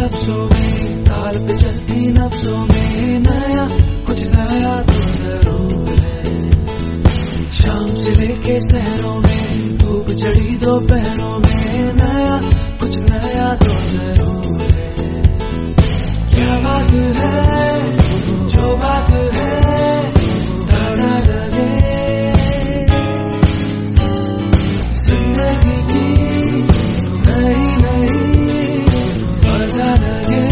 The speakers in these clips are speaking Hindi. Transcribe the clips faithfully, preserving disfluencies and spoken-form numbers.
लफ्जों में, ताल पे चलती नफ्सों में, नया कुछ नया तो जरूर है। शाम से लेके शहरों में, धूप चढ़ी दोपहरों में, नया कुछ नया तो जरूर है। क्या बात है, जो बात है ताजा लगे जिंदगी की, नई नई मजा लगे।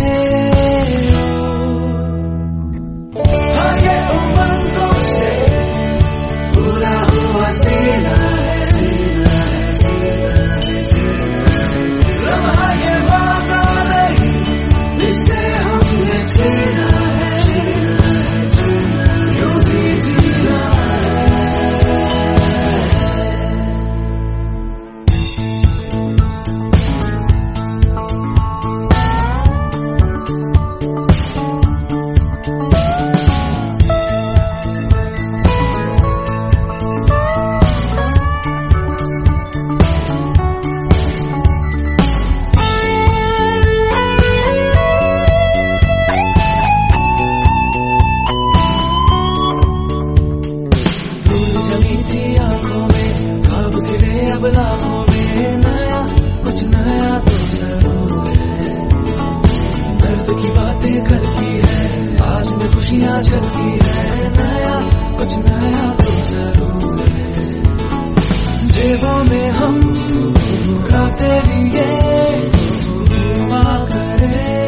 हाँ ये उमंगों से पूरा हुआ सीना है, सीना है, सीना है। लम्हा ये वादा नहीं, रिश्ते हमने छीना है, यूं ही जीना है। अब लाखों में, नया कुछ नया तो जरूर है। दर्द की बातें कल की है, आज में खुशियाँ झलकी है, नया कुछ नया तो जरूर है। जेबों में हम रातें लिए दुआ करे,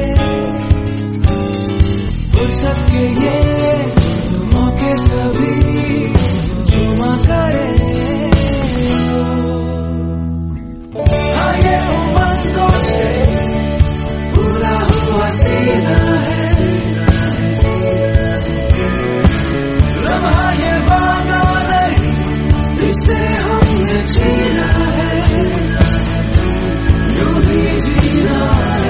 फुर्सत के ये मौके सभी जुमा करे। लम्हा ये वादा नहीं, रिश्ते हमने छीना है, यूं ही जीना है।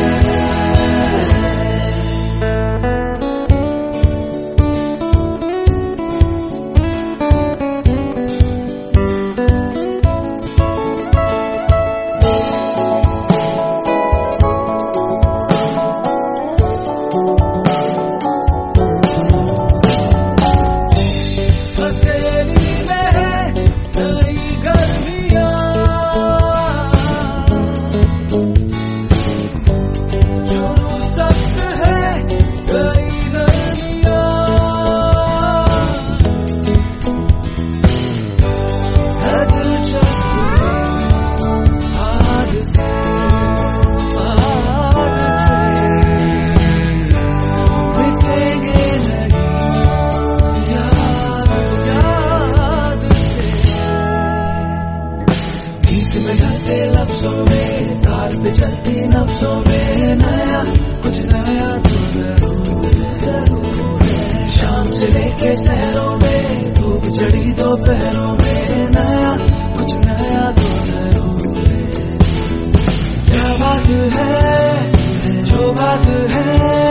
लफ्जों में, तार पे चलती नफ्सों में, नया कुछ नया तो जरूर है। शाम से लेके शहरों में, धूप चढ़ी दोपहरों में, नया कुछ नया तो जरूर है। क्या बात है, जो बात है